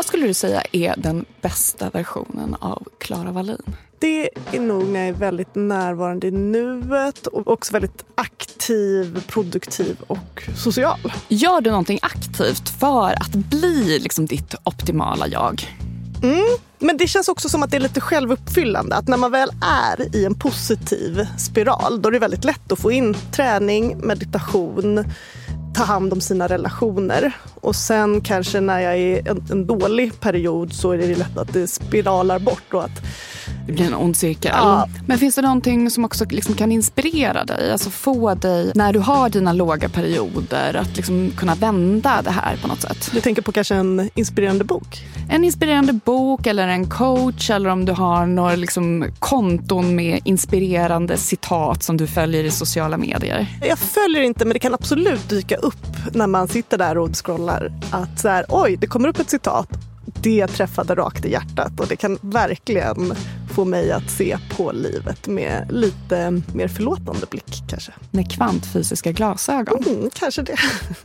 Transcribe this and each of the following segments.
skulle du säga är den bästa versionen av Clara Wallin? Det är nog när jag är väldigt närvarande i nuet och också väldigt aktiv, produktiv och social. Gör du någonting aktivt för att bli liksom ditt optimala jag? Men det känns också som att det är lite självuppfyllande. Att när man väl är i en positiv spiral, då är det väldigt lätt att få in träning, meditation, ta hand om sina relationer. Och sen kanske när jag är i en dålig period så är det lätt att det spiralar bort och att det blir en ond cirkel. Ja. Men finns det någonting som också liksom kan inspirera dig? Alltså få dig, när du har dina låga perioder, att liksom kunna vända det här på något sätt? Du tänker på kanske en inspirerande bok? En inspirerande bok eller en coach, eller om du har några liksom konton med inspirerande citat som du följer i sociala medier. Jag följer inte, men det kan absolut dyka upp när man sitter där och scrollar. Att så här, oj, det kommer upp ett citat. Det träffade rakt i hjärtat och det kan verkligen få mig att se på livet med lite mer förlåtande blick kanske. Med kvantfysiska glasögon. Kanske det.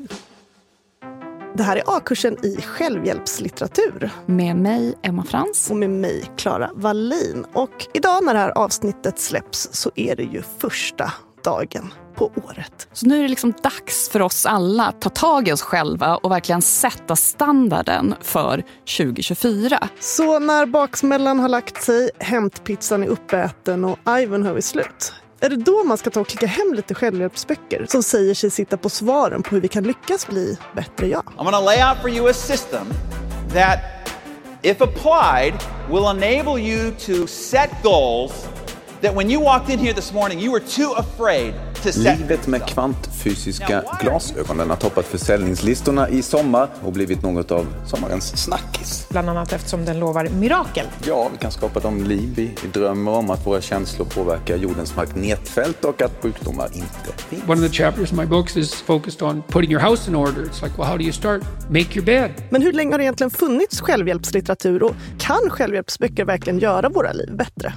Det här är A-kursen i självhjälpslitteratur. Med mig, Emma Frans. Och med mig, Clara Wallin. Och idag när det här avsnittet släpps så är det ju första dagen på året. Så nu är det liksom dags för oss alla att ta tag i oss själva och verkligen sätta standarden för 2024. Så när baksmällan har lagt sig, hämtpizzan är uppäten och Ivanhoe är slut, är det då man ska ta och klicka hem lite självhjälpsböcker som säger sig sitta på svaren på hur vi kan lyckas bli bättre jag? I'm going to lay out for you a system that, if applied, will enable you to set goals that when you walked in here this morning you were too afraid to set. Livet med kvantfysiska glasögonen har toppat försäljningslistorna i sommar och blivit något av sommarens snackis. Bland annat eftersom den lovar mirakel. Ja, vi kan skapa de liv vi drömmer om, att våra känslor påverkar jordens magnetfält och att sjukdomar inte finns. One of the chapters in my books is focused on putting your house in order. It's like, well, how do you start? Make your bed. Men hur länge har det egentligen funnits självhjälpslitteratur och kan självhjälpsböcker verkligen göra våra liv bättre?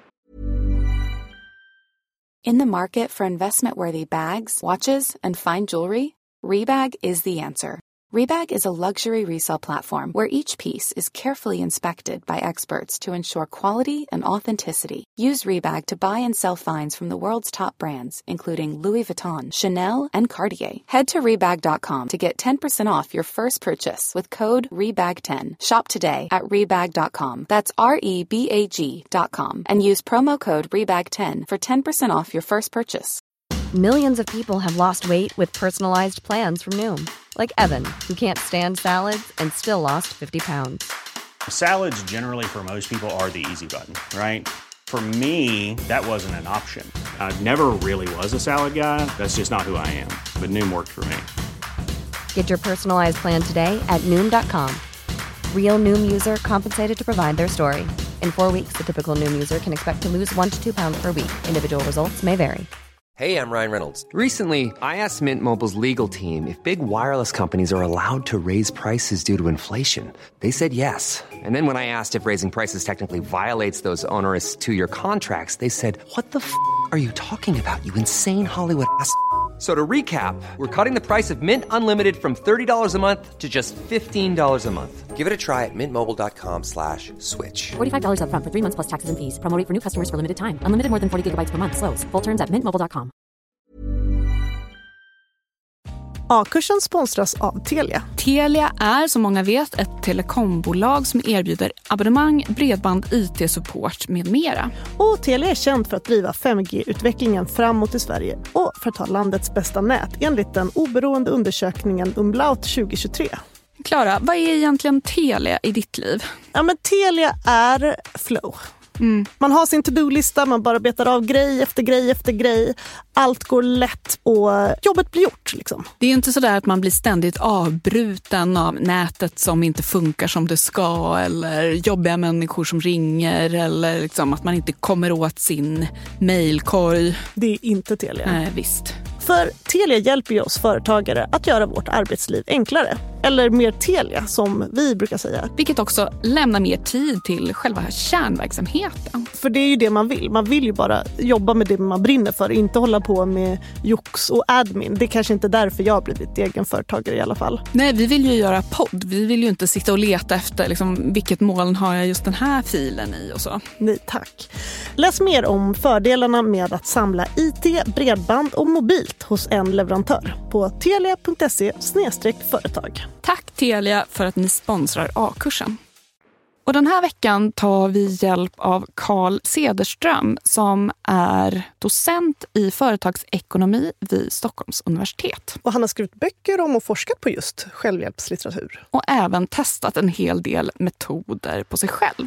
In the market for investment-worthy bags, watches, and fine jewelry, Rebag is the answer. Rebag is a luxury resale platform where each piece is carefully inspected by experts to ensure quality and authenticity. Use Rebag to buy and sell finds from the world's top brands, including Louis Vuitton, Chanel, and Cartier. Head to Rebag.com to get 10% off your first purchase with code REBAG10. Shop today at Rebag.com. That's REBAG.com. And use promo code REBAG10 for 10% off your first purchase. Millions of people have lost weight with personalized plans from Noom. Like Evan, who can't stand salads and still lost 50 pounds. Salads generally for most people are the easy button, right? For me, that wasn't an option. I never really was a salad guy. That's just not who I am. But Noom worked for me. Get your personalized plan today at Noom.com. Real Noom user compensated to provide their story. In 4 weeks, the typical Noom user can expect to lose 1 to 2 pounds per week. Individual results may vary. Hey, I'm Ryan Reynolds. Recently, I asked Mint Mobile's legal team if big wireless companies are allowed to raise prices due to inflation. They said yes. And then when I asked if raising prices technically violates those onerous 2-year contracts, they said, "What the f*** are you talking about, you insane Hollywood ass?" So to recap, we're cutting the price of Mint Unlimited from $30 a month to just $15 a month. Give it a try at mintmobile.com/switch. $45 up front for 3 months plus taxes and fees. Promo rate for new customers for limited time. Unlimited more than 40 gigabytes per month. Slows full terms at mintmobile.com. A-kursen sponsras av Telia. Telia är, som många vet, ett telekombolag som erbjuder abonnemang, bredband, IT-support med mera. Och Telia är känd för att driva 5G-utvecklingen framåt i Sverige och för att ha landets bästa nät enligt den oberoende undersökningen Umlaut 2023. Klara, vad är egentligen Telia i ditt liv? Ja, men Telia är flow. Man har sin to-do-lista, man bara betar av grej efter grej efter grej. Allt går lätt och jobbet blir gjort. Liksom. Det är ju inte så där att man blir ständigt avbruten av nätet som inte funkar som det ska, eller jobbiga människor som ringer, eller liksom att man inte kommer åt sin mejlkorg. Det är inte Telia. Nej, visst. För Telia hjälper ju oss företagare att göra vårt arbetsliv enklare. Eller mer Telia som vi brukar säga. Vilket också lämnar mer tid till själva kärnverksamheten. För det är ju det man vill. Man vill ju bara jobba med det man brinner för. Inte hålla på med jox och admin. Det är kanske inte därför jag har blivit egenföretagare i alla fall. Nej, vi vill ju göra podd. Vi vill ju inte sitta och leta efter liksom, vilket moln har jag just den här filen i och så. Nej tack. Läs mer om fördelarna med att samla IT, bredband och mobilt hos en leverantör på telia.se/företag. Tack Telia för att ni sponsrar A-kursen. Och den här veckan tar vi hjälp av Carl Cederström som är docent i företagsekonomi vid Stockholms universitet. Och han har skrivit böcker om och forskat på just självhjälpslitteratur. Och även testat en hel del metoder på sig själv.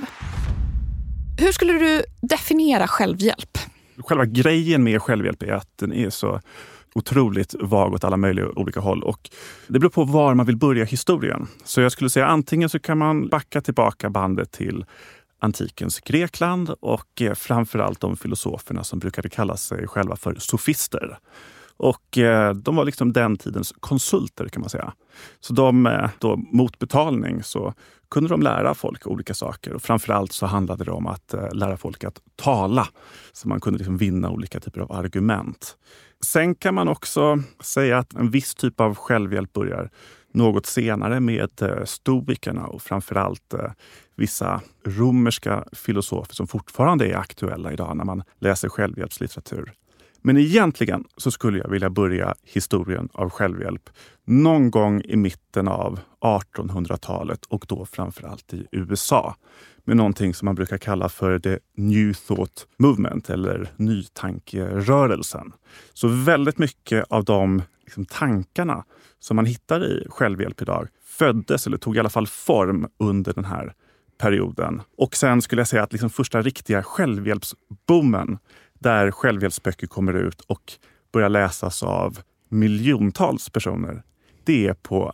Hur skulle du definiera självhjälp? Själva grejen med självhjälp är att den är så otroligt vag åt alla möjliga olika håll och det beror på var man vill börja historien. Så jag skulle säga antingen så kan man backa tillbaka bandet till antikens Grekland och framförallt de filosoferna som brukade kalla sig själva för sofister. Och de var liksom den tidens konsulter kan man säga. Så de då mot betalning så kunde de lära folk olika saker och framförallt så handlade det om att lära folk att tala så man kunde liksom vinna olika typer av argument. Sen kan man också säga att en viss typ av självhjälp börjar något senare med stoikerna och framförallt vissa romerska filosofer som fortfarande är aktuella idag när man läser självhjälpslitteratur. Men egentligen så skulle jag vilja börja historien av självhjälp någon gång i mitten av 1800-talet och då framförallt i USA. Med någonting som man brukar kalla för the New Thought Movement eller nytankerörelsen. Så väldigt mycket av de liksom, tankarna som man hittar i självhjälp idag föddes eller tog i alla fall form under den här perioden. Och sen skulle jag säga att liksom, första riktiga självhjälpsboomen där självhjälpsböcker kommer ut och börjar läsas av miljontals personer, det är på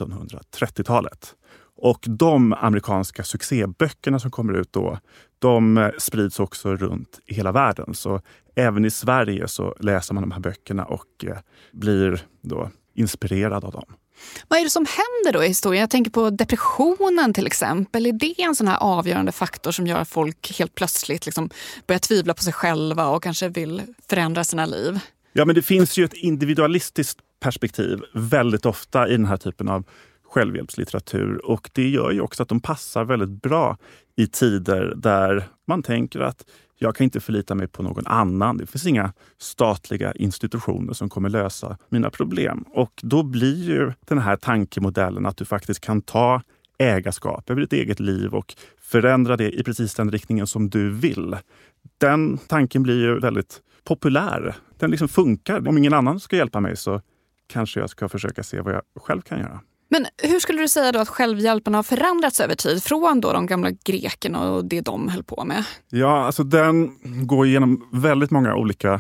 1930-talet. Och de amerikanska succéböckerna som kommer ut då, de sprids också runt i hela världen. Så även i Sverige så läser man de här böckerna och blir då inspirerad av dem. Vad är det som händer då i historien? Jag tänker på depressionen till exempel. Är det en sån här avgörande faktor som gör att folk helt plötsligt liksom börjar tvivla på sig själva och kanske vill förändra sina liv? Ja, men det finns ju ett individualistiskt perspektiv väldigt ofta i den här typen av självhjälpslitteratur och det gör ju också att de passar väldigt bra i tider där man tänker att jag kan inte förlita mig på någon annan. Det finns inga statliga institutioner som kommer lösa mina problem. Och då blir ju den här tankemodellen att du faktiskt kan ta ägarskap över ditt eget liv och förändra det i precis den riktningen som du vill. Den tanken blir ju väldigt populär. Den liksom funkar. Om ingen annan ska hjälpa mig så kanske jag ska försöka se vad jag själv kan göra. Men hur skulle du säga då att självhjälpen har förändrats över tid från då de gamla grekerna och det de höll på med? Ja, alltså den går igenom väldigt många olika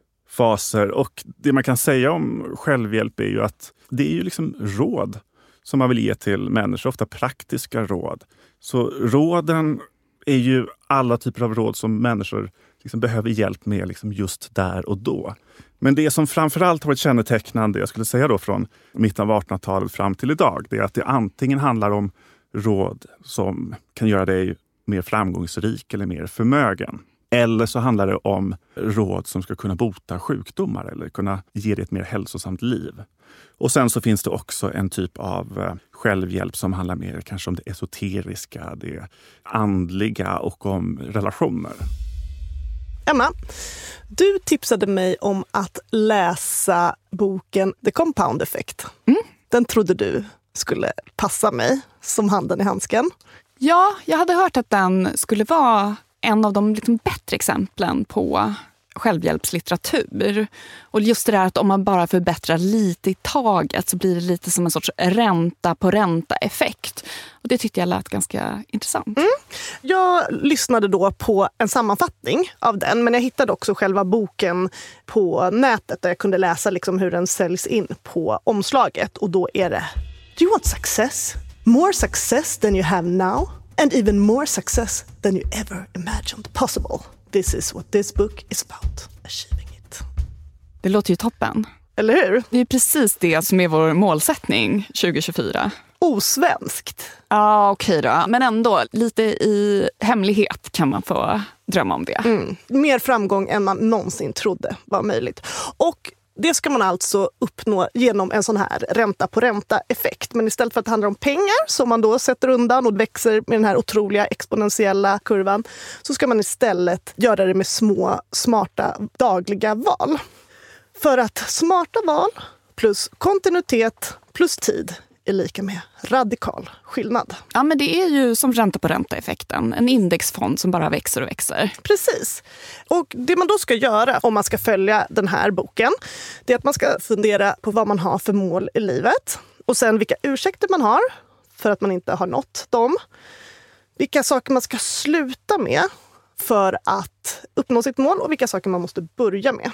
faser och det man kan säga om självhjälp är ju att det är ju liksom råd som man vill ge till människor, ofta praktiska råd. Så råden är ju alla typer av råd som människor liksom behöver hjälp med liksom just där och då. Men det som framförallt har varit kännetecknande, jag skulle säga då från mitten av 1800-talet fram till idag, det är att det antingen handlar om råd som kan göra dig mer framgångsrik eller mer förmögen. Eller så handlar det om råd som ska kunna bota sjukdomar eller kunna ge dig ett mer hälsosamt liv. Och sen så finns det också en typ av självhjälp som handlar mer kanske om det esoteriska, det andliga och om relationer. Emma, du tipsade mig om att läsa boken The Compound Effect. Den trodde du skulle passa mig som handen i handsken. Ja, jag hade hört att den skulle vara en av de liksom bättre exemplen på självhjälpslitteratur. Och just det där att om man bara förbättrar lite i taget så blir det lite som en sorts ränta på ränta-effekt. Och det tyckte jag lät ganska intressant. Jag lyssnade då på en sammanfattning av den, men jag hittade också själva boken på nätet där jag kunde läsa liksom hur den säljs in på omslaget. Och då är det: Do you want success? More success than you have now? And even more success than you ever imagined possible. This is what this book is about. Achieving it. Det låter ju toppen. Eller hur? Det är precis det som är vår målsättning 2024. Osvenskt. Ja, okej då. Men ändå, lite i hemlighet kan man få drömma om det. Mer framgång än man någonsin trodde var möjligt. Och det ska man alltså uppnå genom en sån här ränta på ränta-effekt. Men istället för att det handlar om pengar som man då sätter undan och växer med den här otroliga exponentiella kurvan, så ska man istället göra det med små, smarta, dagliga val. För att smarta val plus kontinuitet plus tid är lika med radikal skillnad. Ja, men det är ju som ränta på ränta-effekten. En indexfond som bara växer och växer. Precis. Och det man då ska göra om man ska följa den här boken, det är att man ska fundera på vad man har för mål i livet. Och sen vilka ursäkter man har för att man inte har nått dem. Vilka saker man ska sluta med för att uppnå sitt mål och vilka saker man måste börja med.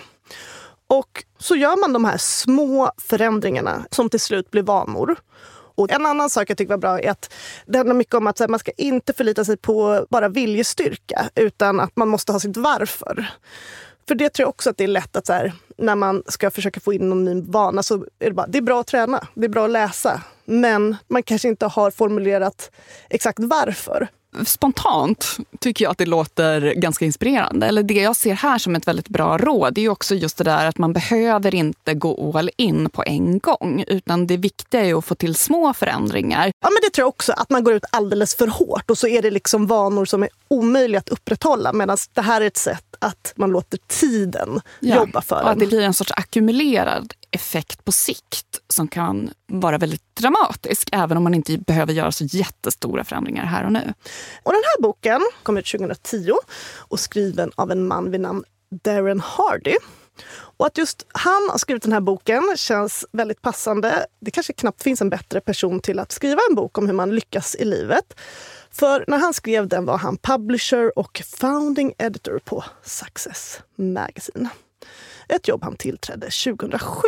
Och så gör man de här små förändringarna som till slut blir vanor. Och en annan sak jag tycker var bra är att det handlar mycket om att man ska inte förlita sig på bara viljestyrka, utan att man måste ha sitt varför. För det tror jag också att det är lätt att så här, när man ska försöka få in någon ny vana, så är det bra att träna, det är bra att läsa. Men man kanske inte har formulerat exakt varför. Spontant tycker jag att det låter ganska inspirerande. Eller det jag ser här som ett väldigt bra råd är ju också just det där att man behöver inte gå all in på en gång. Utan det viktiga är att få till små förändringar. Ja, men det tror jag också, att man går ut alldeles för hårt och så är det liksom vanor som är omöjliga att upprätthålla. Medan det här är ett sätt att man låter tiden jobba för en. Att det blir en sorts ackumulerad effekt på sikt som kan vara väldigt dramatisk, även om man inte behöver göra så jättestora förändringar här och nu. Och den här boken kom ut 2010 och skriven av en man vid namn Darren Hardy. Och att just han har skrivit den här boken känns väldigt passande. Det kanske knappt finns en bättre person till att skriva en bok om hur man lyckas i livet. För när han skrev den var han publisher och founding editor på Success Magazine. Ett jobb han tillträdde 2007.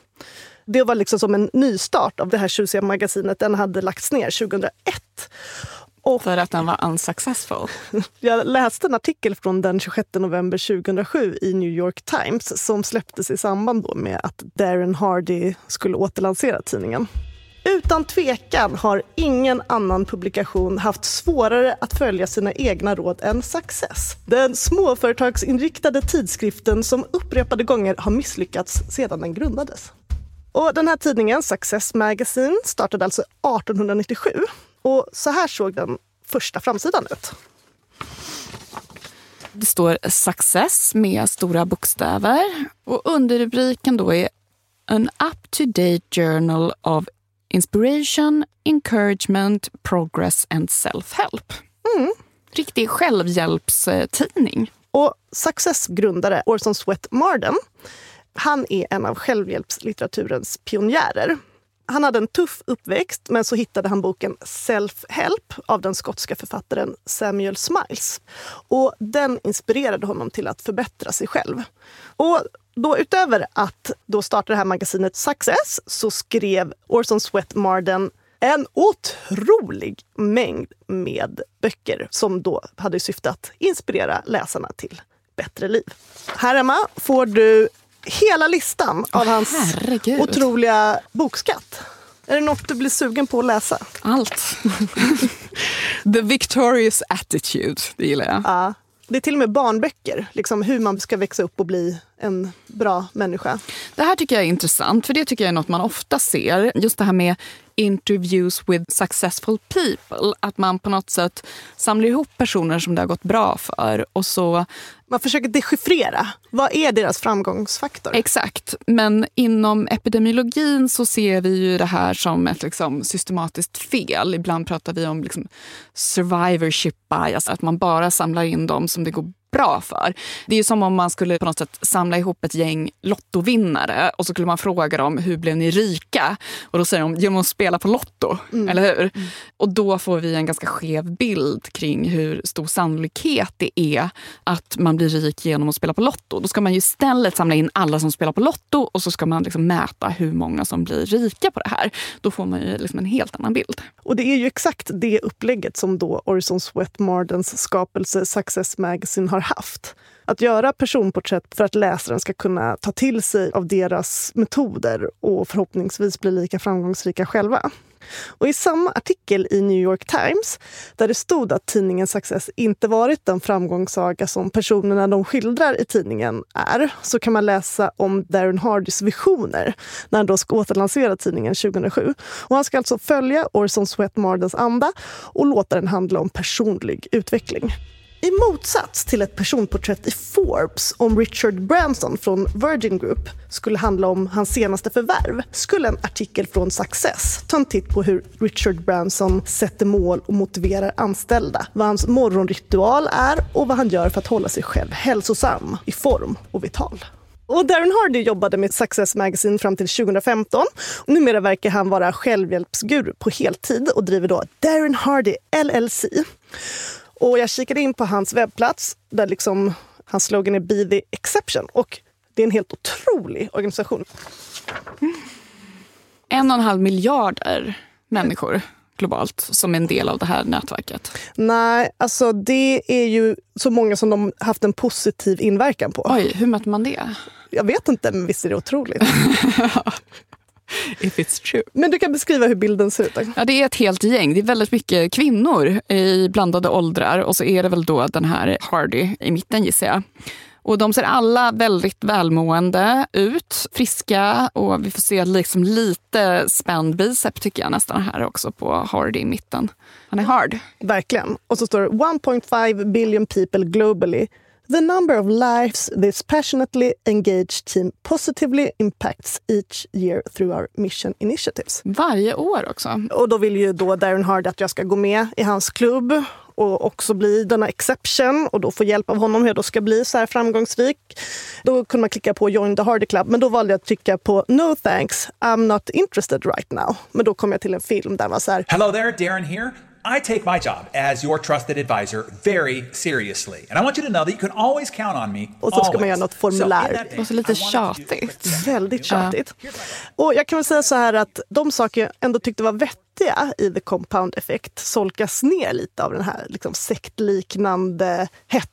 Det var liksom som en nystart av det här tjusiga magasinet. Den hade lagts ner 2001. Och för att den var unsuccessful. Jag läste en artikel från den 26 november 2007 i New York Times som släpptes i samband då med att Darren Hardy skulle återlansera tidningen. Utan tvekan har ingen annan publikation haft svårare att följa sina egna råd än Success. Den småföretagsinriktade tidskriften som upprepade gånger har misslyckats sedan den grundades. Och den här tidningen, Success Magazine, startade alltså 1897. Och så här såg den första framsidan ut. Det står Success med stora bokstäver. Och underrubriken då är An up-to-date journal of inspiration, encouragement, progress and self-help. Riktig självhjälpstidning. Och Success grundare Orson Swett Marden, han är en av självhjälpslitteraturens pionjärer. Han hade en tuff uppväxt, men så hittade han boken Self-Help av den skotska författaren Samuel Smiles. Och den inspirerade honom till att förbättra sig själv. Och då utöver att då starta det här magasinet Success så skrev Orson Swett Marden en otrolig mängd med böcker som då hade syfte att inspirera läsarna till bättre liv. Här hemma får du hela listan av hans otroliga bokskatt. Är det något du blir sugen på att läsa? Allt. The Victorious Attitude, det gillar jag. Ja. Det är till och med barnböcker, liksom hur man ska växa upp och bli en bra människa. Det här tycker jag är intressant, för det tycker jag är något man ofta ser. Just det här med interviews with successful people. Att man på något sätt samlar ihop personer som det har gått bra för. Och så man försöker dechiffrera. Vad är deras framgångsfaktor? Exakt. Men inom epidemiologin så ser vi ju det här som ett liksom systematiskt fel. Ibland pratar vi om liksom survivorship bias. Att man bara samlar in dem som det går bra för. Det är ju som om man skulle på något sätt samla ihop ett gäng lottovinnare och så skulle man fråga dem, hur blev ni rika? Och då säger de, genom att spela på lotto, eller hur? Och då får vi en ganska skev bild kring hur stor sannolikhet det är att man blir rik genom att spela på lotto. Då ska man ju istället samla in alla som spelar på lotto och så ska man liksom mäta hur många som blir rika på det här. Då får man ju liksom en helt annan bild. Och det är ju exakt det upplägget som då Orson Swett Mardens skapelse Success Magazine har haft. Att göra personporträtt för att läsaren ska kunna ta till sig av deras metoder och förhoppningsvis bli lika framgångsrika själva. Och i samma artikel i New York Times, där det stod att tidningen Success inte varit den framgångssaga som personerna de skildrar i tidningen är, så kan man läsa om Darren Hardys visioner när han då ska återlansera tidningen 2007. Och han ska alltså följa Orson Swett Mardens anda och låta den handla om personlig utveckling. I motsats till ett personporträtt i Forbes om Richard Branson från Virgin Group skulle handla om hans senaste förvärv, skulle en artikel från Success ta en titt på hur Richard Branson sätter mål och motiverar anställda, vad hans morgonritual är och vad han gör för att hålla sig själv hälsosam, i form och vital. Och Darren Hardy jobbade med Success Magazine fram till 2015. Och numera verkar han vara självhjälpsguru på heltid och driver då Darren Hardy LLC. Och jag kikade in på hans webbplats där liksom hans slogan är Be the Exception. Och det är en helt otrolig organisation. 1,5 miljarder människor globalt som är en del av det här nätverket. Nej, alltså det är ju så många som de haft en positiv inverkan på. Oj, hur mäter man det? Jag vet inte, men visst är det otroligt. If it's true. Men du kan beskriva hur bilden ser ut. Ja, det är ett helt gäng. Det är väldigt mycket kvinnor i blandade åldrar. Och så är det väl då den här Hardy i mitten, gissar jag. Och de ser alla väldigt välmående ut, friska, och vi får se liksom lite spänd bicep tycker jag nästan här också på Hardy i mitten. Han är hard. Verkligen. Och så står det 1.5 billion people globally. The number of lives this passionately engaged team positively impacts each year through our mission initiatives. Varje år också. Och då vill ju då Darren Hardy att jag ska gå med i hans klubb och också bli denna exception och då få hjälp av honom hur jag då ska bli så här framgångsrik. Då kunde man klicka på Join the Hardy Club, men då valde jag att trycka på No thanks, I'm not interested right now. Men då kom jag till en film där man så här: Hello there, Darren here. I take my job as your trusted advisor very seriously. And I want you to know that you can always count on me. Och så ska man göra något formulär. Och så lite tjatigt. Väldigt tjatigt. Och jag kan väl säga så här att de saker jag ändå tyckte var vettiga i The Compound Effect solkas ner lite av den här liksom sektliknande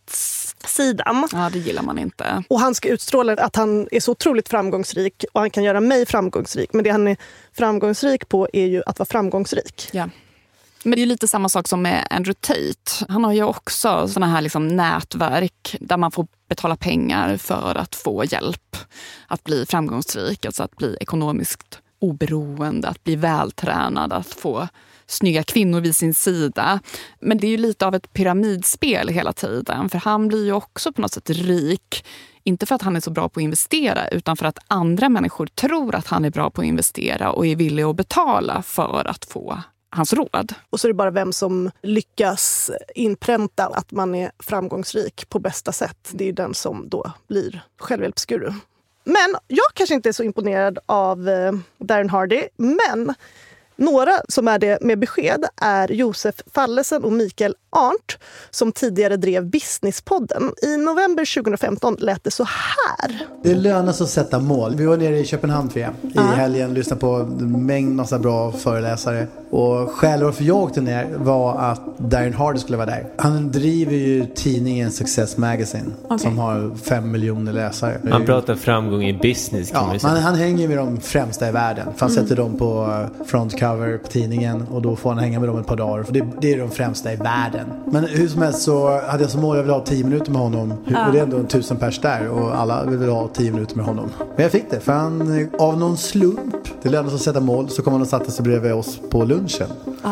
hetssidan. Ja, det gillar man inte. Och han ska utstråla att han är så otroligt framgångsrik och han kan göra mig framgångsrik. Men det han är framgångsrik på är ju att vara framgångsrik. Ja. Men det är ju lite samma sak som med Andrew Tate. Han har ju också såna här liksom nätverk där man får betala pengar för att få hjälp att bli framgångsrik. Alltså att bli ekonomiskt oberoende, att bli vältränad, att få snygga kvinnor vid sin sida. Men det är ju lite av ett pyramidspel hela tiden. För han blir ju också på något sätt rik. Inte för att han är så bra på att investera utan för att andra människor tror att han är bra på att investera och är villiga att betala för att få hans råd. Och så är det bara vem som lyckas inpränta att man är framgångsrik på bästa sätt. Det är ju den som då blir självhjälpsguru. Men jag kanske inte är så imponerad av Darren Hardy, men några som är det med besked är Josef Fallesen och Mikael Arndt som tidigare drev Businesspodden. I november 2015 lät det så här. Det lönar sig att sätta mål. Vi var nere i Köpenhamn i helgen, lyssnade på en mängd massa bra föreläsare. Och skälet varför jag åkte ner var att Darren Hardy skulle vara där. Han driver ju tidningen Success Magazine som har 5 miljoner läsare. Han pratar framgång i business kan man säga. Han hänger med de främsta i världen. För han sätter dem på frontcover på tidningen och då får han hänga med dem ett par dagar. För det är de främsta i världen. Men hur som helst så hade jag som mål att jag ville ha 10 minuter med honom. Och det är ändå 1000 pers där och alla vill ha 10 minuter med honom. Men jag fick det för han, av någon slump, det lönade sig att sätta mål, så kom han och satte sig bredvid oss på lunchen.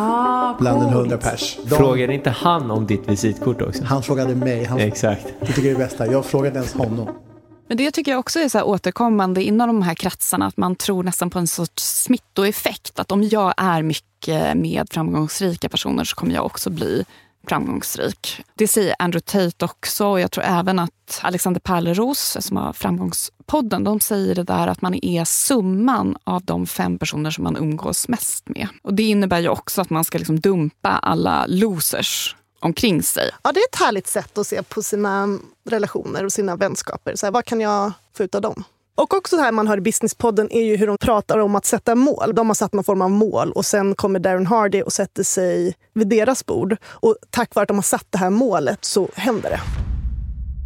Bland en 100 pers. Frågade inte han om ditt visitkort också? Han frågade mig. Exakt. Det tycker jag är det bästa. Jag frågade ens honom. Men det tycker jag också är så här återkommande inom de här kretsarna, att man tror nästan på en sorts smittoeffekt. Att om jag är mycket med framgångsrika personer så kommer jag också bli framgångsrik. Det säger Andrew Tate också, och jag tror även att Alexander Pärleros som har Framgångspodden, de säger det där att man är summan av de 5 personer som man umgås mest med. Och det innebär ju också att man ska liksom dumpa alla losers omkring sig. Ja, det är ett härligt sätt att se på sina relationer och sina vänskaper. Så här, vad kan jag få ut av dem? Och också det här man hör i Businesspodden är ju hur de pratar om att sätta mål. De har satt någon form av mål och sen kommer Darren Hardy och sätter sig vid deras bord. Och tack vare att de har satt det här målet så händer det.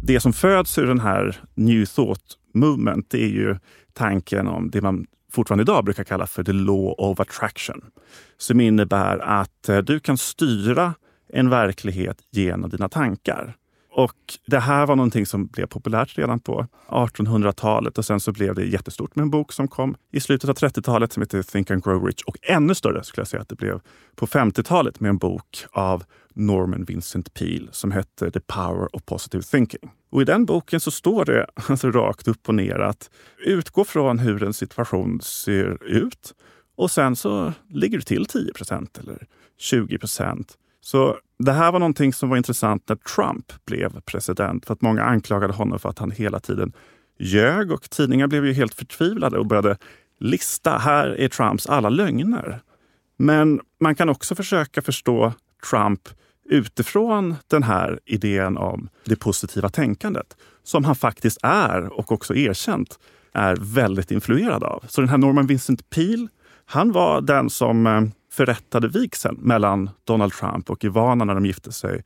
det som föds ur den här New Thought Movement, det är ju tanken om det man fortfarande idag brukar kalla för the law of attraction. Som innebär att du kan styra en verklighet genom dina tankar. Och det här var någonting som blev populärt redan på 1800-talet och sen så blev det jättestort med en bok som kom i slutet av 30-talet som heter Think and Grow Rich. Och ännu större skulle jag säga att det blev på 50-talet med en bok av Norman Vincent Peale som hette The Power of Positive Thinking. Och i den boken så står det alltså rakt upp och ner att utgå från hur en situation ser ut och sen så ligger du till 10% eller 20%. Så det här var någonting som var intressant när Trump blev president för att många anklagade honom för att han hela tiden ljög och tidningar blev ju helt förtvivlade och började lista, här är Trumps alla lögner. Men man kan också försöka förstå Trump utifrån den här idén om det positiva tänkandet som han faktiskt är och också erkänt är väldigt influerad av. Så den här Norman Vincent Peale, han var den som förrättade vigseln mellan Donald Trump och Ivana när de gifte sig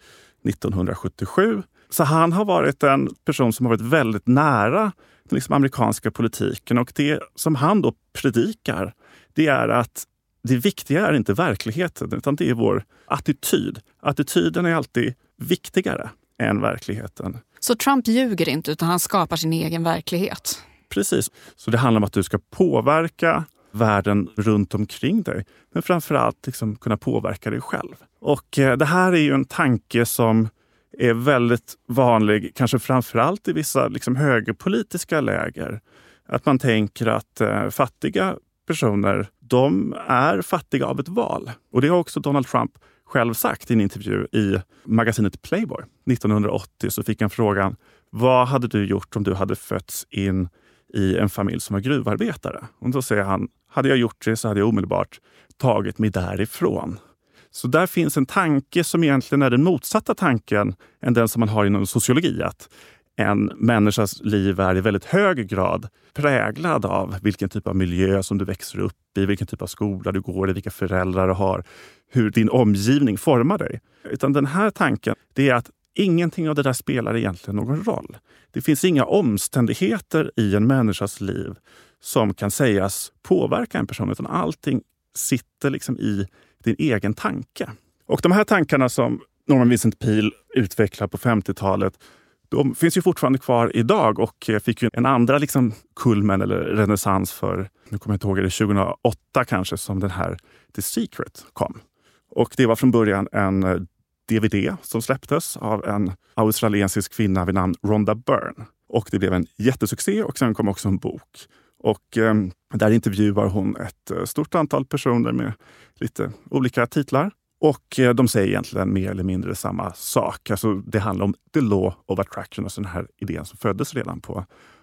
1977. Så han har varit en person som har varit väldigt nära den liksom amerikanska politiken och det som han då predikar, det är att det viktiga är inte verkligheten utan det är vår attityd. Attityden är alltid viktigare än verkligheten. Så Trump ljuger inte utan han skapar sin egen verklighet? Precis. Så det handlar om att du ska påverka världen runt omkring dig. Men framförallt liksom kunna påverka dig själv. Och det här är ju en tanke som är väldigt vanlig, kanske framförallt i vissa liksom högerpolitiska läger. Att man tänker att fattiga personer, de är fattiga av ett val. Och det har också Donald Trump själv sagt i en intervju i magasinet Playboy. 1980 så fick han frågan, vad hade du gjort om du hade fötts in i en familj som var gruvarbetare? Och då säger han, hade jag gjort det så hade jag omedelbart tagit mig därifrån. Så där finns en tanke som egentligen är den motsatta tanken än den som man har inom sociologi. Att en människas liv är i väldigt hög grad präglad av vilken typ av miljö som du växer upp i, vilken typ av skola du går i, vilka föräldrar du har, hur din omgivning formar dig. Utan den här tanken, det är att ingenting av det där spelar egentligen någon roll. Det finns inga omständigheter i en människas liv som kan sägas påverka en person, utan allting sitter liksom i din egen tanke. Och de här tankarna som Norman Vincent Peale utvecklade på 50-talet, de finns ju fortfarande kvar idag och fick ju en andra liksom kulmen eller renässans för, nu kommer jag inte ihåg, det 2008 kanske som den här The Secret kom. Och det var från början en DVD som släpptes av en australiensisk kvinna vid namn Rhonda Byrne. Och det blev en jättesuccé och sen kom också en bok. Och där intervjuar hon ett stort antal personer med lite olika titlar. Och de säger egentligen mer eller mindre samma sak. Alltså det handlar om the law of attraction, alltså den här idén som föddes redan på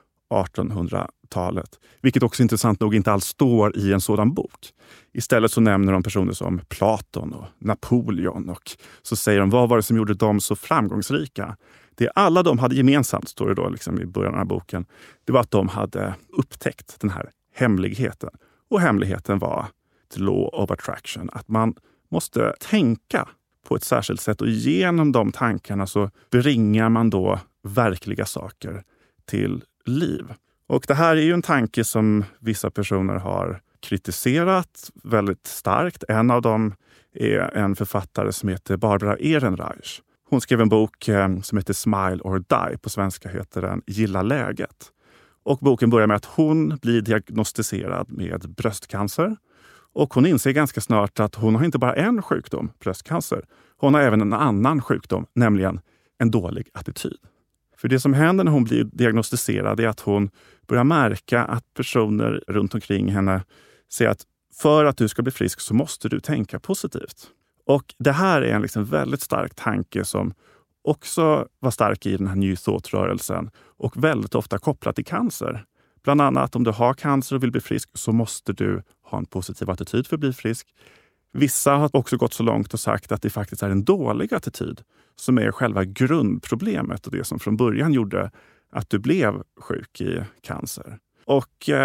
1800-talet. Vilket också intressant nog inte alls står i en sådan bok. Istället så nämner de personer som Platon och Napoleon och så säger de vad var det som gjorde dem så framgångsrika. Det alla de hade gemensamt, står det då liksom i början av den här boken, det var att de hade upptäckt den här hemligheten. Och hemligheten var the law of attraction, att man måste tänka på ett särskilt sätt och genom de tankarna så bringar man då verkliga saker till liv. Och det här är ju en tanke som vissa personer har kritiserat väldigt starkt. En av dem är en författare som heter Barbara Ehrenreich. Hon skrev en bok som heter Smile or Die. På svenska heter den Gilla läget. Och boken börjar med att hon blir diagnostiserad med bröstcancer. Och hon inser ganska snart att hon har inte bara en sjukdom, bröstcancer. Hon har även en annan sjukdom, nämligen en dålig attityd. För det som händer när hon blir diagnostiserad är att hon börjar märka att personer runt omkring henne säger att för att du ska bli frisk så måste du tänka positivt. Och det här är en liksom väldigt stark tanke som också var stark i den här New Thought-rörelsen och väldigt ofta kopplat till cancer. Bland annat om du har cancer och vill bli frisk så måste du ha en positiv attityd för att bli frisk. Vissa har också gått så långt och sagt att det faktiskt är en dålig attityd som är själva grundproblemet och det som från början gjorde att du blev sjuk i cancer. Och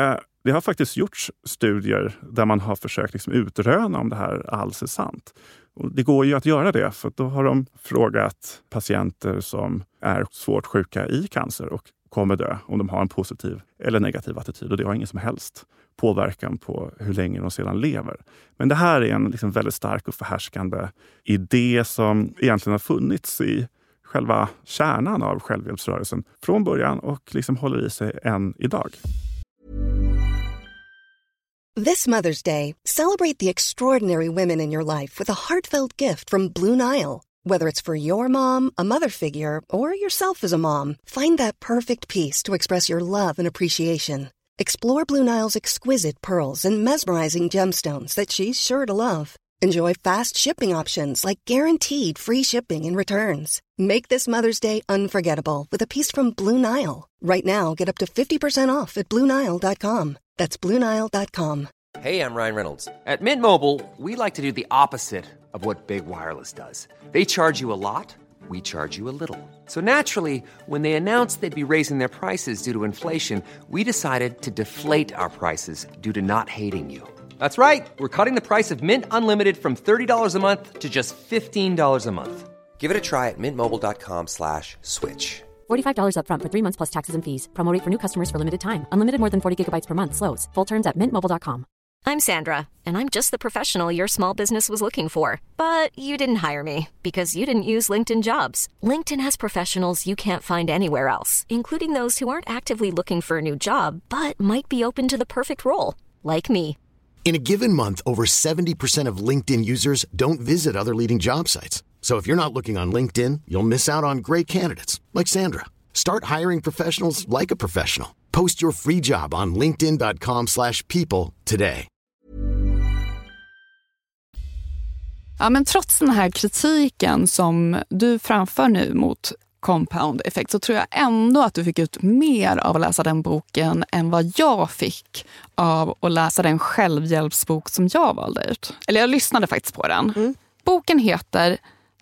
det har faktiskt gjorts studier där man har försökt liksom utröna om det här alls är sant. Och det går ju att göra det, för då har de frågat patienter som är svårt sjuka i cancer och kommer dö om de har en positiv eller negativ attityd. Och det har ingen som helst påverkan på hur länge de sedan lever. Men det här är en liksom väldigt stark och förhärskande idé som egentligen har funnits i själva kärnan av självhjälpsrörelsen från början och liksom håller i sig än idag. This Mother's Day, celebrate the extraordinary women in your life with a heartfelt gift from Blue Nile. Whether it's for your mom, a mother figure, or yourself as a mom, find that perfect piece to express your love and appreciation. Explore Blue Nile's exquisite pearls and mesmerizing gemstones that she's sure to love. Enjoy fast shipping options like guaranteed free shipping and returns. Make this Mother's Day unforgettable with a piece from Blue Nile. Right now, get up to 50% off at BlueNile.com. That's BlueNile.com. Hey, I'm Ryan Reynolds. At Mint Mobile, we like to do the opposite of what Big Wireless does. They charge you a lot, we charge you a little. So naturally, when they announced they'd be raising their prices due to inflation, we decided to deflate our prices due to not hating you. That's right. We're cutting the price of Mint Unlimited from $30 a month to just $15 a month. Give it a try at mintmobile.com/switch. $45 up front for 3 months plus taxes and fees. Promo rate for new customers for limited time. Unlimited more than 40 gigabytes per month. Slows full terms at mintmobile.com. I'm Sandra, and I'm just the professional your small business was looking for. But you didn't hire me because you didn't use LinkedIn Jobs. LinkedIn has professionals you can't find anywhere else, including those who aren't actively looking for a new job, but might be open to the perfect role, like me. In a given month, over 70% of LinkedIn users don't visit other leading job sites. So if you're not looking on LinkedIn, you'll miss out on great candidates like Sandra. Start hiring professionals like a professional. Post your free job on linkedin.com/people today. Ja, men trots den här kritiken som du framför nu mot Compound Effect, så tror jag ändå att du fick ut mer av att läsa den boken än vad jag fick av att läsa den självhjälpsbok som jag valde ut. Eller jag lyssnade faktiskt på den. Boken heter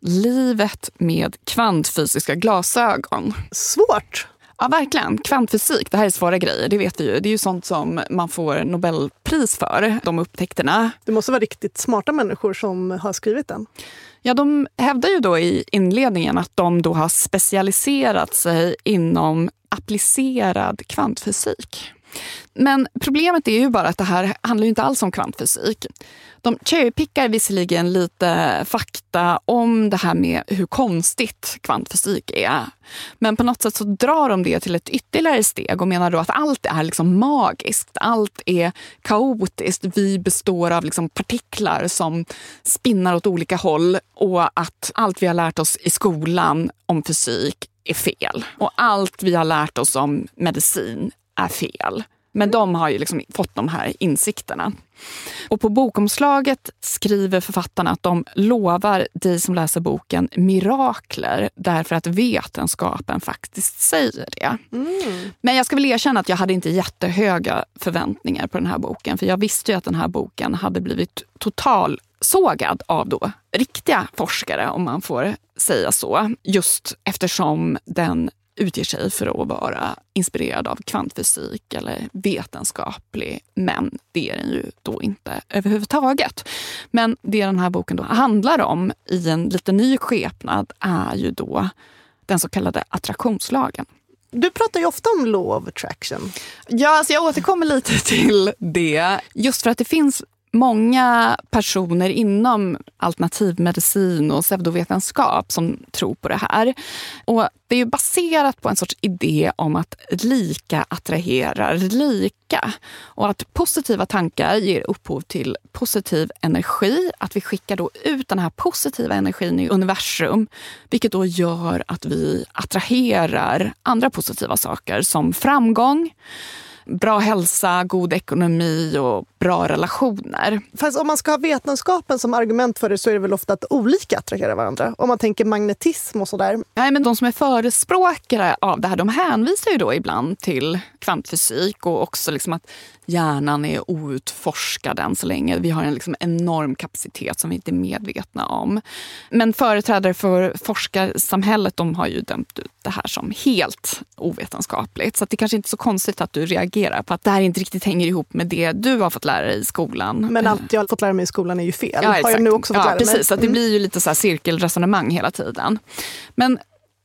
Livet med kvantfysiska glasögon. Svårt. Ja, verkligen. Kvantfysik, det här är svåra grejer, det vet vi ju. Det är ju sånt som man får Nobelpris för, de upptäckterna. Det måste vara riktigt smarta människor som har skrivit den. Ja, de hävdar ju då i inledningen att de då har specialiserat sig inom applicerad kvantfysik. Men problemet är ju bara att det här handlar ju inte alls om kvantfysik. De cherrypickar visserligen lite fakta om det här med hur konstigt kvantfysik är. Men på något sätt så drar de det till ett ytterligare steg och menar då att allt är liksom magiskt. Allt är kaotiskt. Vi består av liksom partiklar som spinnar åt olika håll, och att allt vi har lärt oss i skolan om fysik är fel. Och allt vi har lärt oss om medicin är fel. Men de har ju liksom fått de här insikterna. Och på bokomslaget skriver författarna att de lovar dig som läser boken mirakler därför att vetenskapen faktiskt säger det. Men jag ska väl erkänna att jag hade inte jättehöga förväntningar på den här boken. För jag visste ju att den här boken hade blivit totalsågad av då riktiga forskare, om man får säga så. Just eftersom den utger sig för att vara inspirerad av kvantfysik eller vetenskaplig, men det är den ju då inte överhuvudtaget. Men det den här boken då handlar om i en lite ny skepnad är ju då den så kallade attraktionslagen. Du pratar ju ofta om law of attraction. Ja, alltså jag återkommer lite till det. Just för att det finns många personer inom alternativmedicin och pseudovetenskap som tror på det här. Och det är ju baserat på en sorts idé om att lika attraherar lika. Och att positiva tankar ger upphov till positiv energi. Att vi skickar då ut den här positiva energin i universum. Vilket då gör att vi attraherar andra positiva saker som framgång, bra hälsa, god ekonomi och bra relationer. Fast om man ska ha vetenskapen som argument för det, så är det väl ofta att olika attraherar varandra. Om man tänker magnetism och sådär. Nej, men de som är förespråkare av det här, de hänvisar ju då ibland till kvantfysik och också liksom att hjärnan är outforskad än så länge. Vi har en liksom enorm kapacitet som vi inte är medvetna om. Men företrädare för forskarsamhället, de har ju dömt ut det här som helt ovetenskapligt. Så att det kanske inte är så konstigt att du reagerar på att det här inte riktigt hänger ihop med det du har fått lära dig i skolan. Men allt jag har fått lära mig i skolan är ju fel. Ja, har jag nu också fått lära mig. Precis. Att det blir ju lite så här cirkelresonemang hela tiden. Men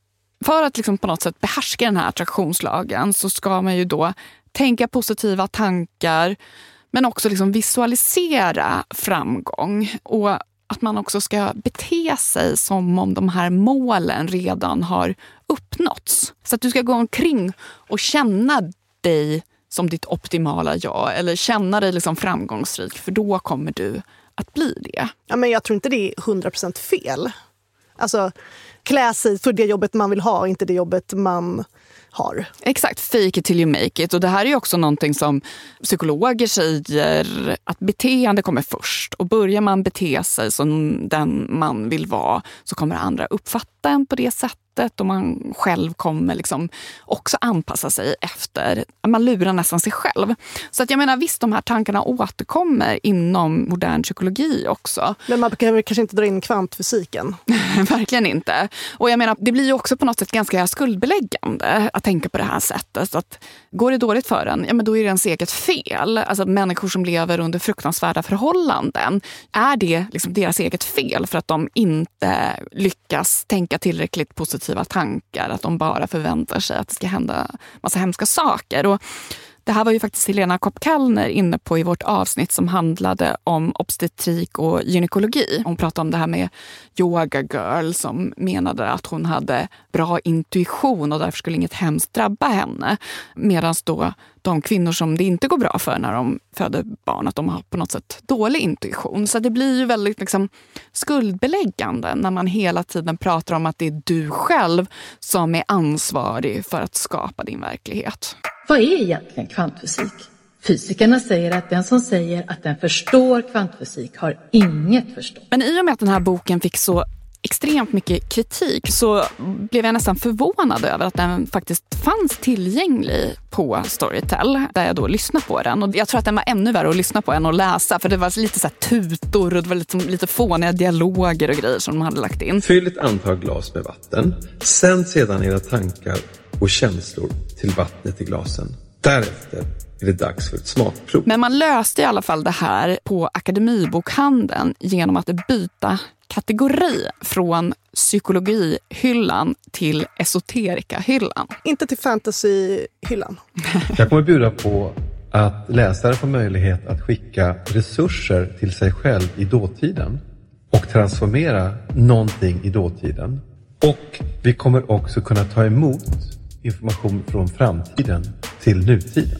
för att liksom på något sätt behärska den här attraktionslagen så ska man ju då tänka positiva tankar men också liksom visualisera framgång och att man också ska bete sig som om de här målen redan har uppnåtts. Så att du ska gå omkring och känna dig som ditt optimala jag eller känna dig liksom framgångsrik, för då kommer du att bli det. Ja, men jag tror inte det är 100% fel. Alltså, klä sig för det jobbet man vill ha, inte det jobbet man har. Exakt, fake it till you make it. Och det här är ju också någonting som psykologer säger, att beteende kommer först. Och börjar man bete sig som den man vill vara så kommer andra uppfatta en på det sättet. Och man själv kommer liksom också anpassa sig efter. Man lurar nästan sig själv. Så att jag menar, visst, de här tankarna återkommer inom modern psykologi också. Men man behöver kanske inte dra in kvantfysiken. Verkligen inte. Och jag menar, det blir ju också på något sätt ganska skuldbeläggande att tänka på det här sättet. Så att går det dåligt för en, ja men då är det ens eget fel. Alltså människor som lever under fruktansvärda förhållanden, är det liksom deras eget fel för att de inte lyckas tänka tillräckligt positivt tankar, att de bara förväntar sig att det ska hända massa hemska saker. Och det här var ju faktiskt Helena Kopp-Kallner inne på i vårt avsnitt som handlade om obstetrik och gynekologi. Hon pratade om det här med yoga girl som menade att hon hade bra intuition och därför skulle inget hemskt drabba henne. Medan då de kvinnor som det inte går bra för när de föder barn, att de har på något sätt dålig intuition. Så det blir ju väldigt liksom skuldbeläggande när man hela tiden pratar om att det är du själv som är ansvarig för att skapa din verklighet. Vad är egentligen kvantfysik? Fysikerna säger att den som säger att den förstår kvantfysik har inget förstånd. Men i och med att den här boken fick så extremt mycket kritik så blev jag nästan förvånad över att den faktiskt fanns tillgänglig på Storytel, där jag då lyssnade på den. Och jag tror att den var ännu värre att lyssna på än att läsa, för det var lite så här tutor och det var lite fåniga dialoger och grejer som de hade lagt in. Fyll ett antal glas med vatten. Sänd sedan era tankar och känslor till vattnet i glasen. Därefter är det dags för ett smakprov. Men man löste i alla fall det här på Akademibokhandeln genom att byta kategori från psykologihyllan till esoterikahyllan. Inte till fantasyhyllan. Jag kommer bjuda på att läsare får möjlighet att skicka resurser till sig själv i dåtiden och transformera någonting i dåtiden. Och vi kommer också kunna ta emot information från framtiden till nutiden.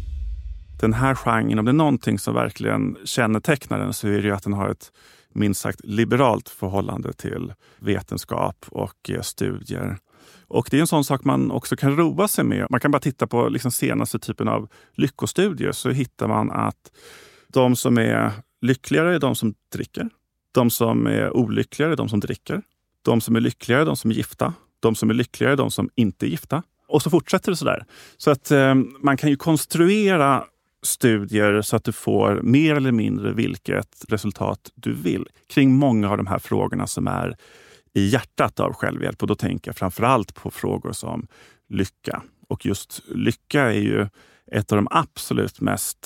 Den här genren, om det är någonting som verkligen kännetecknar den, så är det ju att den har ett minst sagt liberalt förhållande till vetenskap och studier. Och det är en sån sak man också kan roa sig med. Man kan bara titta på liksom senaste typen av lyckostudier, så hittar man att de som är lyckligare är de som dricker. De som är olyckligare är de som dricker. De som är lyckligare är de som är gifta. De som är lyckligare är de som inte är gifta. Och så fortsätter det sådär. Så att man kan ju konstruera studier så att du får mer eller mindre vilket resultat du vill kring många av de här frågorna som är i hjärtat av självhjälp. Och då tänker jag framförallt på frågor som lycka. Och just lycka är ju ett av de absolut mest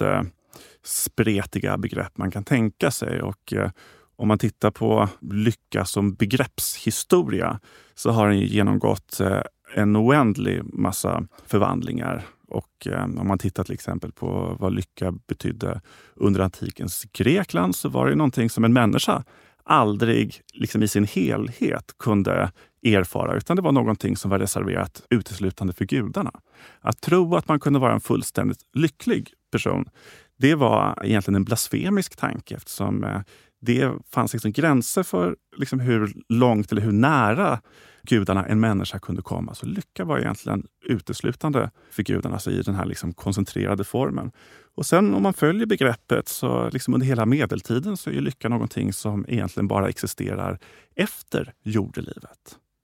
spretiga begrepp man kan tänka sig. Och om man tittar på lycka som begreppshistoria så har den genomgått en oändlig massa förvandlingar. Och om man tittar till exempel på vad lycka betydde under antikens Grekland, så var det någonting som en människa aldrig liksom i sin helhet kunde erfara, utan det var någonting som var reserverat uteslutande för gudarna. Att tro att man kunde vara en fullständigt lycklig person, det var egentligen en blasfemisk tanke, eftersom det fanns liksom gränser för liksom hur långt eller hur nära gudarna en människa kunde komma. Så lycka var egentligen uteslutande för gudarna, alltså i den här liksom koncentrerade formen. Och sen om man följer begreppet så liksom under hela medeltiden så är lycka någonting som egentligen bara existerar efter jordelivet.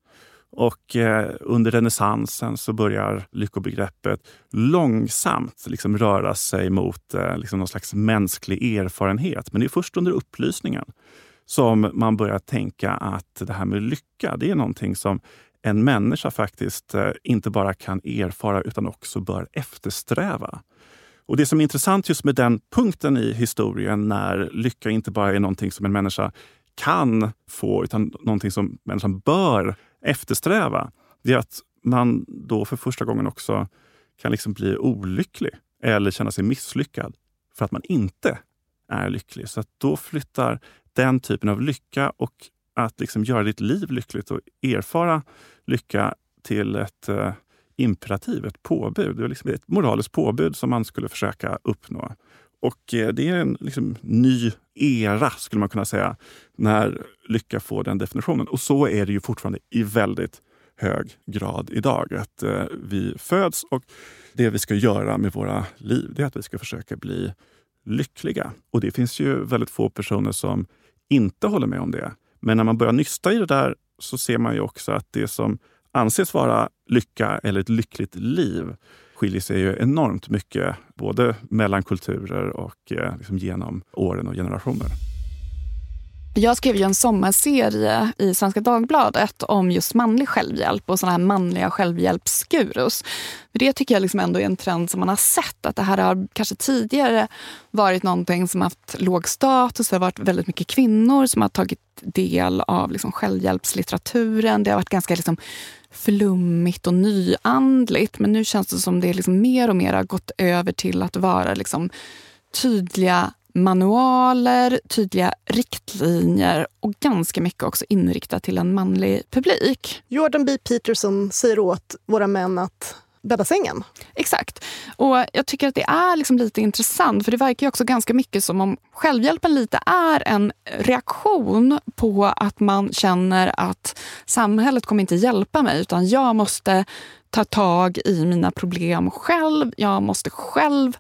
Och under renässansen så börjar lyckobegreppet långsamt liksom röra sig mot liksom någon slags mänsklig erfarenhet. Men det är först under upplysningen som man börjar tänka att det här med lycka, det är någonting som en människa faktiskt inte bara kan erfara utan också bör eftersträva. Och det som är intressant just med den punkten i historien när lycka inte bara är någonting som en människa kan få utan någonting som människan bör eftersträva, det är att man då för första gången också kan liksom bli olycklig eller känna sig misslyckad för att man inte är lycklig. Så att då flyttar den typen av lycka och att liksom göra ditt liv lyckligt och erfara lycka till ett imperativ, ett påbud. Det är liksom ett moraliskt påbud som man skulle försöka uppnå. Och det är en liksom ny era skulle man kunna säga när lycka får den definitionen. Och så är det ju fortfarande i väldigt hög grad idag. Att vi föds och det vi ska göra med våra liv det är att vi ska försöka bli lyckliga. Och det finns ju väldigt få personer som inte håller med om det. Men när man börjar nysta i det där så ser man ju också att det som anses vara lycka eller ett lyckligt liv skiljer sig ju enormt mycket både mellan kulturer och liksom genom åren och generationer. Jag skrev ju en sommarserie i Svenska Dagbladet om just manlig självhjälp och sådana här manliga självhjälpsgurus. Det tycker jag liksom ändå är en trend som man har sett. Att det här har kanske tidigare varit någonting som haft låg status. Det har varit väldigt mycket kvinnor som har tagit del av liksom självhjälpslitteraturen. Det har varit ganska liksom flummigt och nyandligt. Men nu känns det som det liksom mer och mer har gått över till att vara liksom tydliga manualer, tydliga riktlinjer och ganska mycket också inriktat till en manlig publik. Jordan B. Peterson säger åt våra män att bädda sängen. Exakt. Och jag tycker att det är liksom lite intressant för det verkar ju också ganska mycket som om självhjälpen lite är en reaktion på att man känner att samhället kommer inte hjälpa mig utan jag måste ta tag i mina problem själv. Jag måste själv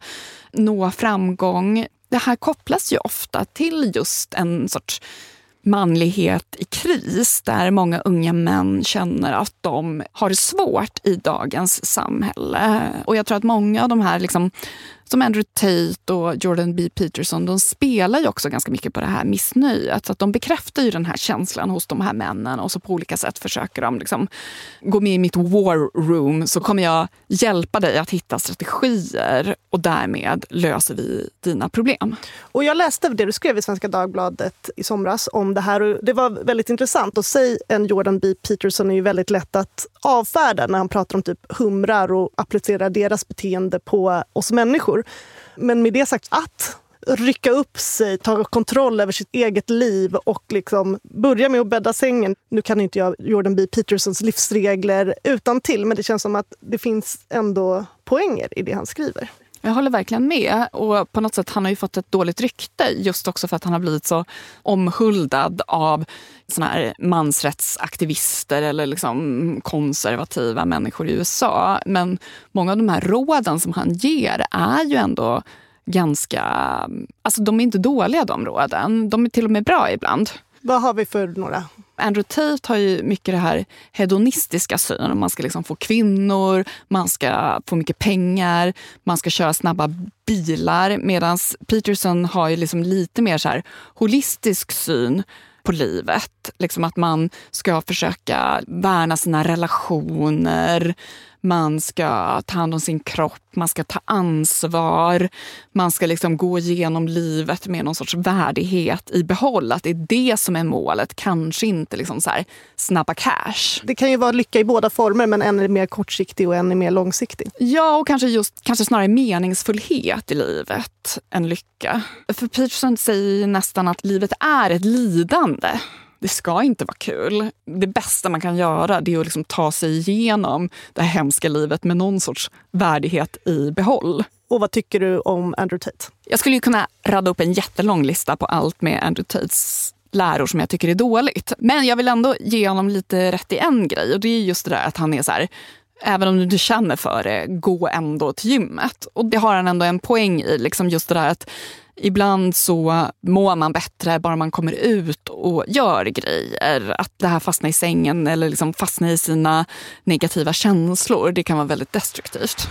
nå framgång. Det här kopplas ju ofta till just en sorts manlighet i kris där många unga män känner att de har det svårt i dagens samhälle. Och jag tror att många av de här liksom, som Andrew Tate och Jordan B. Peterson, de spelar ju också ganska mycket på det här missnöjet. Så att de bekräftar ju den här känslan hos de här männen och så på olika sätt försöker de liksom gå med i mitt war room så kommer jag hjälpa dig att hitta strategier och därmed löser vi dina problem. Och jag läste det du skrev i Svenska Dagbladet i somras om det här och det var väldigt intressant att säga en Jordan B. Peterson är ju väldigt lätt att avfärda när han pratar om typ humrar och applicerar deras beteende på oss människor. Men med det sagt att rycka upp sig, ta kontroll över sitt eget liv och liksom börja med att bädda sängen. Nu kan inte jag Jordan B. Petersons livsregler utan till, men det känns som att det finns ändå poänger i det han skriver. Jag håller verkligen med och på något sätt han har ju fått ett dåligt rykte just också för att han har blivit så omhuldad av såna här mansrättsaktivister eller liksom konservativa människor i USA. Men många av de här råden som han ger är ju ändå ganska, alltså de är inte dåliga de råden, de är till och med bra ibland. Vad har vi för några? Andrew Tate har ju mycket det här hedonistiska synen. Man ska liksom få kvinnor, man ska få mycket pengar, man ska köra snabba bilar. Medan Peterson har ju liksom lite mer så här holistisk syn på livet. Liksom att man ska försöka värna sina relationer, man ska ta hand om sin kropp, man ska ta ansvar, man ska liksom gå igenom livet med någon sorts värdighet i behåll. Att det är det som är målet, kanske inte liksom så här snabba cash. Det kan ju vara lycka i båda former, men en är mer kortsiktig och en är mer långsiktig. Ja, och kanske snarare meningsfullhet i livet än lycka. För Peterson säger nästan att livet är ett lidande. Det ska inte vara kul. Det bästa man kan göra det är att liksom ta sig igenom det här hemska livet med någon sorts värdighet i behåll. Och vad tycker du om Andrew Tate? Jag skulle ju kunna radda upp en jättelång lista på allt med Andrew Tates läror som jag tycker är dåligt. Men jag vill ändå ge honom lite rätt i en grej och det är just det där att han är så här Även om du inte känner för det, gå ändå till gymmet. Och det har han ändå en poäng i, liksom just det där att ibland så mår man bättre bara man kommer ut och gör grejer. Att det här fastna i sängen eller liksom fastna i sina negativa känslor, det kan vara väldigt destruktivt.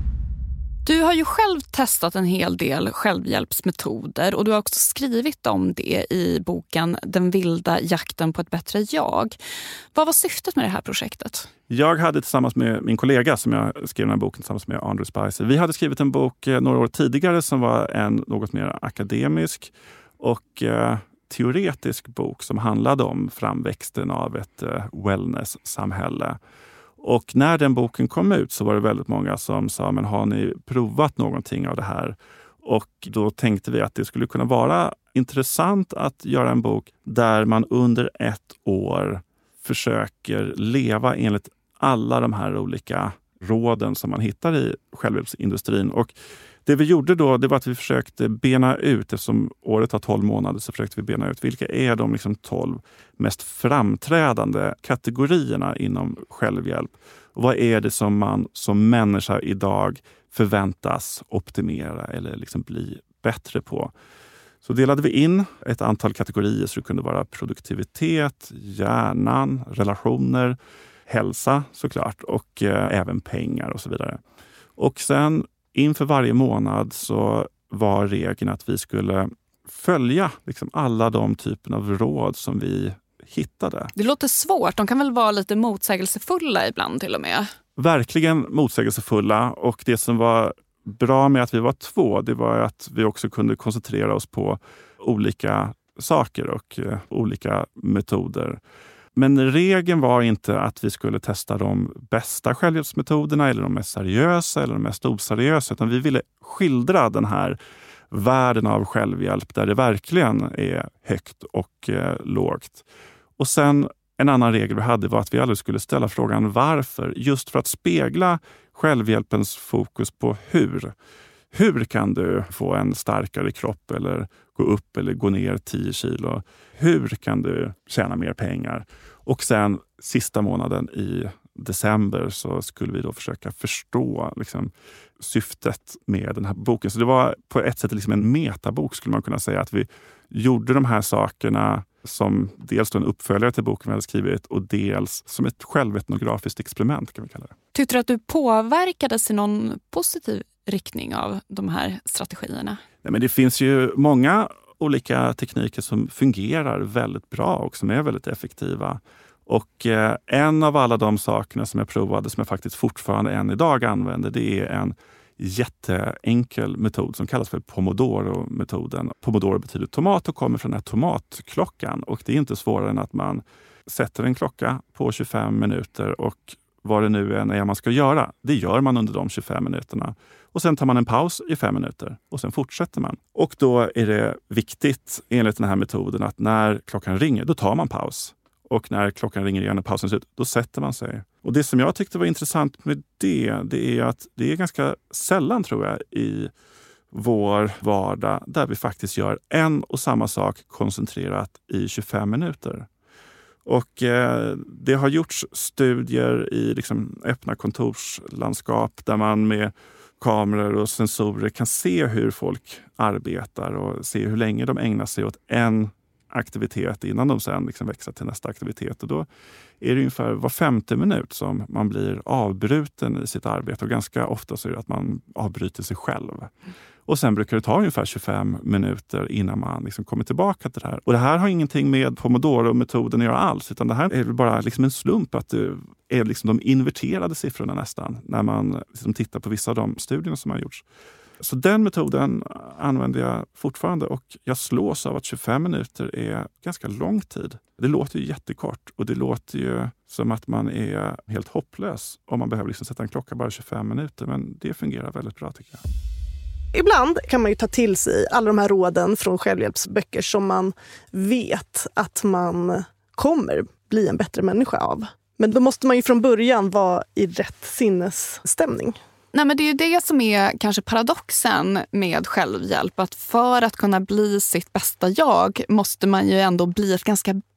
Du har ju själv testat en hel del självhjälpsmetoder och du har också skrivit om det i boken Den vilda jakten på ett bättre jag. Vad var syftet med det här projektet? Jag hade tillsammans med min kollega som jag skrev den här boken tillsammans med, Andrew Spicer. Vi hade skrivit en bok några år tidigare som var en något mer akademisk och teoretisk bok som handlade om framväxten av ett wellness-samhälle. Och när den boken kom ut så var det väldigt många som sa, men har ni provat någonting av det här? Och då tänkte vi att det skulle kunna vara intressant att göra en bok där man under ett år försöker leva enligt alla de här olika råden som man hittar i självhjälpsindustrin. Och det vi gjorde då, det var att vi försökte bena ut, eftersom året har 12 månader så försökte vi bena ut vilka är de 12 mest framträdande kategorierna inom självhjälp. Och vad är det som man som människa idag förväntas optimera eller bli bättre på. Så delade vi in ett antal kategorier så det kunde vara produktivitet, hjärnan, relationer, hälsa såklart och även pengar och så vidare. Och sen inför varje månad så var regeln att vi skulle följa alla de typerna av råd som vi hittade. Det låter svårt. De kan väl vara lite motsägelsefulla ibland till och med? Verkligen motsägelsefulla. Och det som var bra med att vi var 2, det var att vi också kunde koncentrera oss på olika saker och olika metoder. Men regeln var inte att vi skulle testa de bästa självhjälpsmetoderna eller de mest seriösa eller de mest oseriösa, utan vi ville skildra den här världen av självhjälp där det verkligen är högt och lågt. Och sen en annan regel vi hade var att vi aldrig skulle ställa frågan varför, just för att spegla självhjälpens fokus på hur. Hur kan du få en starkare kropp eller gå upp eller gå ner 10 kilo? Hur kan du tjäna mer pengar? Och sen sista månaden i december så skulle vi då försöka förstå syftet med den här boken. Så det var på ett sätt en metabok skulle man kunna säga. Att vi gjorde de här sakerna som dels då en uppföljare till boken vi hade skrivit och dels som ett självetnografiskt experiment kan vi kalla det. Tyckte du att du påverkades i någon positiv riktning av de här strategierna? Nej, men det finns ju många olika tekniker som fungerar väldigt bra och som är väldigt effektiva. Och en av alla de sakerna som jag provade som jag faktiskt fortfarande än idag använder, det är en jätteenkel metod som kallas för Pomodoro-metoden. Pomodoro betyder tomat och kommer från den här tomatklockan. Och det är inte svårare än att man sätter en klocka på 25 minuter och vad det nu än är man ska göra, det gör man under de 25 minuterna. Och sen tar man en paus i 5 minuter och sen fortsätter man. Och då är det viktigt enligt den här metoden att när klockan ringer, då tar man paus. Och när klockan ringer igen och pausen är slut, då sätter man sig. Och det som jag tyckte var intressant med det är att det är ganska sällan tror jag i vår vardag där vi faktiskt gör en och samma sak koncentrerat i 25 minuter. Och det har gjorts studier i öppna kontorslandskap där man med kameror och sensorer kan se hur folk arbetar och se hur länge de ägnar sig åt en aktivitet innan de sen växer till nästa aktivitet. Och då är det ungefär var 5:e minut som man blir avbruten i sitt arbete och ganska ofta så är det att man avbryter sig själv. Och sen brukar det ta ungefär 25 minuter innan man kommer tillbaka till det här. Och det här har ingenting med Pomodoro-metoden att göra alls. Utan det här är bara en slump att det är de inverterade siffrorna nästan. När man tittar på vissa av de studierna som har gjorts. Så den metoden använder jag fortfarande och jag slås av att 25 minuter är ganska lång tid. Det låter ju jättekort och det låter ju som att man är helt hopplös om man behöver sätta en klocka bara 25 minuter. Men det fungerar väldigt bra tycker jag. Ibland kan man ju ta till sig alla de här råden från självhjälpsböcker som man vet att man kommer bli en bättre människa av. Men då måste man ju från början vara i rätt sinnesstämning. Nej, men det är ju det som är kanske paradoxen med självhjälp. Att för att kunna bli sitt bästa jag måste man ju ändå bli ett ganska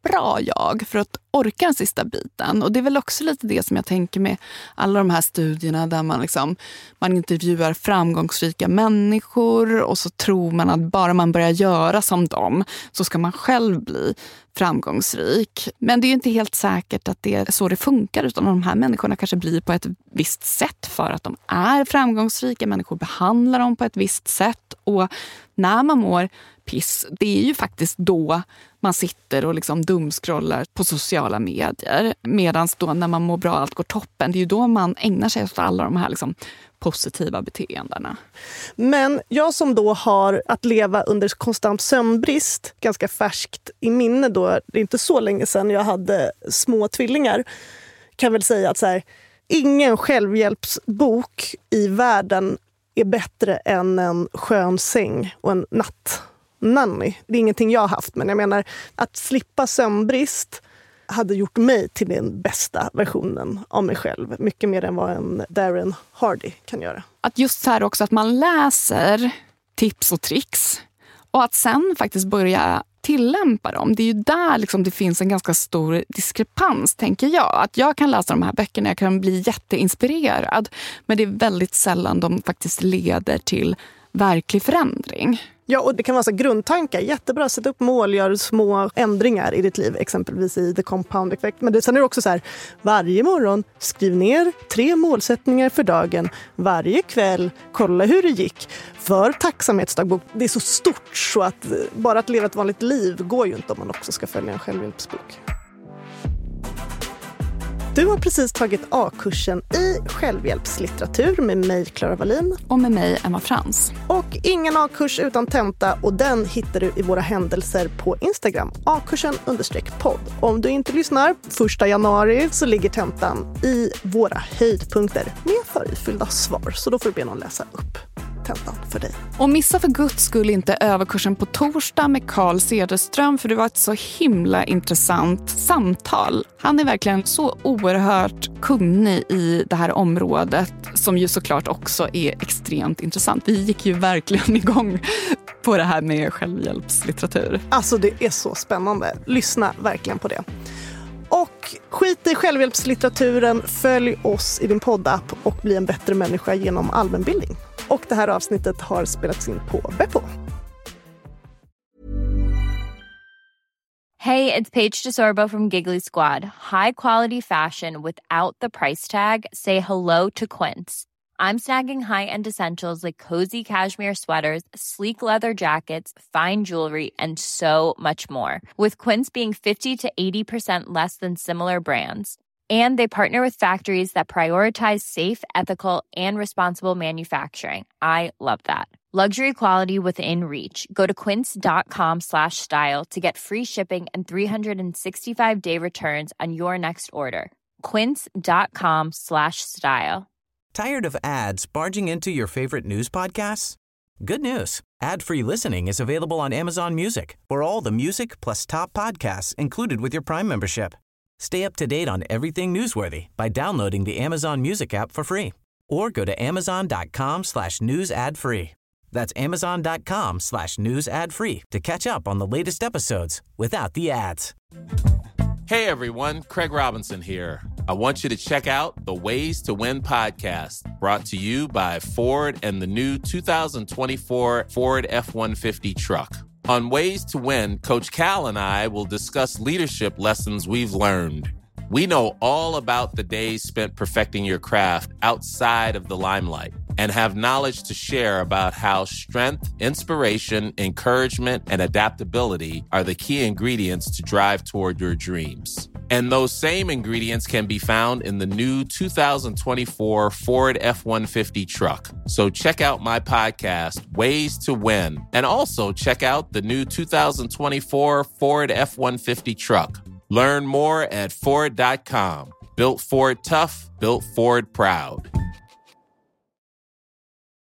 bra jag för att orka den sista biten. Och det är väl också lite det som jag tänker med alla de här studierna där man intervjuar framgångsrika människor och så tror man att bara man börjar göra som dem så ska man själv bli framgångsrik. Men det är ju inte helt säkert att det är så det funkar, utan de här människorna kanske blir på ett visst sätt för att de är framgångsrika. Människor behandlar dem på ett visst sätt, och när man mår piss, det är ju faktiskt då man sitter och dumscrollar på sociala medier. Medan då när man mår bra, allt går toppen, det är ju då man ägnar sig åt alla de här positiva beteendena. Men jag som då har att leva under konstant sömnbrist, ganska färskt i minne då, det är inte så länge sedan jag hade små tvillingar, kan väl säga att ingen självhjälpsbok i världen är bättre än en skön säng och en nattnanny. Det är ingenting jag har haft, men jag menar att slippa sömnbrist hade gjort mig till den bästa versionen av mig själv. Mycket mer än vad en Darren Hardy kan göra. Att just så här också att man läser tips och tricks och att sen faktiskt börja tillämpa dem. Det är ju där det finns en ganska stor diskrepans, tänker jag. Att jag kan läsa de här böckerna, jag kan bli jätteinspirerad. Men det är väldigt sällan de faktiskt leder till verklig förändring. Ja, och det kan vara grundtankar. Jättebra att sätta upp mål, gör små ändringar i ditt liv. Exempelvis i The Compound Effect. Men sen är det också varje morgon skriv ner 3 målsättningar för dagen. Varje kväll, kolla hur det gick. För tacksamhetsdagbok. Det är så stort så att bara att leva ett vanligt liv går ju inte om man också ska följa en självhjälpsbok. Du har precis tagit A-kursen i självhjälpslitteratur med mig, Clara Wallin. Och med mig, Emma Frans. Och ingen A-kurs utan tenta, och den hittar du i våra händelser på Instagram, A-kursen_podd. Om du inte lyssnar, 1 januari så ligger tentan i våra höjdpunkter med förifyllda svar. Så då får du be någon läsa upp tentan för dig. Och missa för Guds skull inte överkursen på torsdag med Carl Cederström, för det var ett så himla intressant samtal. Han är verkligen så oerhört kunnig i det här området som ju såklart också är extremt intressant. Vi gick ju verkligen igång på det här med självhjälpslitteratur. Alltså det är så spännande. Lyssna verkligen på det. Och skit i självhjälpslitteraturen, följ oss i din poddapp och bli en bättre människa genom allmänbildning. Och det här avsnittet har spelats in på Beppo. Hey, it's Paige DeSorbo from Giggly Squad. High quality fashion without the price tag. Say hello to Quince. I'm snagging high-end essentials like cozy cashmere sweaters, sleek leather jackets, fine jewelry, and so much more. With Quince being 50 to 80% less than similar brands. And they partner with factories that prioritize safe, ethical, and responsible manufacturing. I love that. Luxury quality within reach. Go to quince.com/style to get free shipping and 365-day returns on your next order. Quince.com/style. Tired of ads barging into your favorite news podcasts? Good news. Ad-free listening is available on Amazon Music for all the music plus top podcasts included with your Prime membership. Stay up to date on everything newsworthy by downloading the Amazon Music app for free or go to amazon.com/news ad free. That's amazon.com/news ad free to catch up on the latest episodes without the ads. Hey everyone, Craig Robinson here. I want you to check out the Ways to Win podcast, brought to you by Ford and the new 2024 Ford F-150 truck. On Ways to Win, Coach Cal and I will discuss leadership lessons we've learned. We know all about the days spent perfecting your craft outside of the limelight and have knowledge to share about how strength, inspiration, encouragement, and adaptability are the key ingredients to drive toward your dreams. And those same ingredients can be found in the new 2024 Ford F-150 truck. So check out my podcast, Ways to Win, and also check out the new 2024 Ford F-150 truck. Learn more at Ford.com. Built Ford tough, built Ford proud.